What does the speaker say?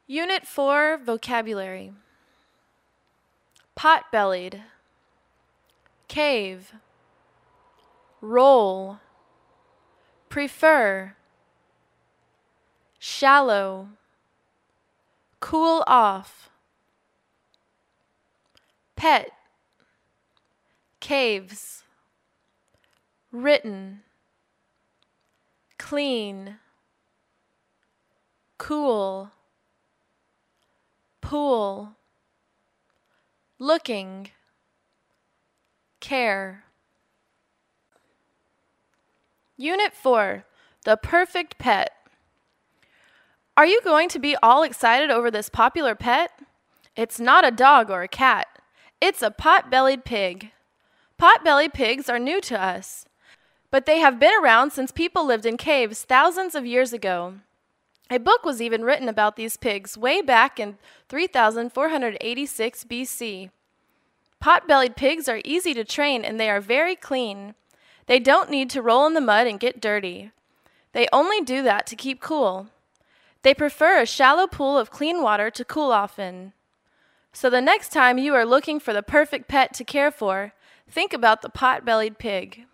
Unit 4, Vocabulary. Pot-bellied, cave, roll, prefer, shallow, cool off, pet, caves, written, clean, cool, pool, looking, care. Unit 4, The Perfect Pet. Are you going to be all excited over this popular pet? It's not a dog or a cat. It's a pot-bellied pig. Pot-bellied pigs are new to us, but they have been around since people lived in caves thousands of years ago. A book was even written about these pigs way back in 3486 BC. Pot-bellied pigs are easy to train and they are very clean. They don't need to roll in the mud and get dirty. They only do that to keep cool. They prefer a shallow pool of clean water to cool off in. So the next time you are looking for the perfect pet to care for, think about the pot-bellied pig.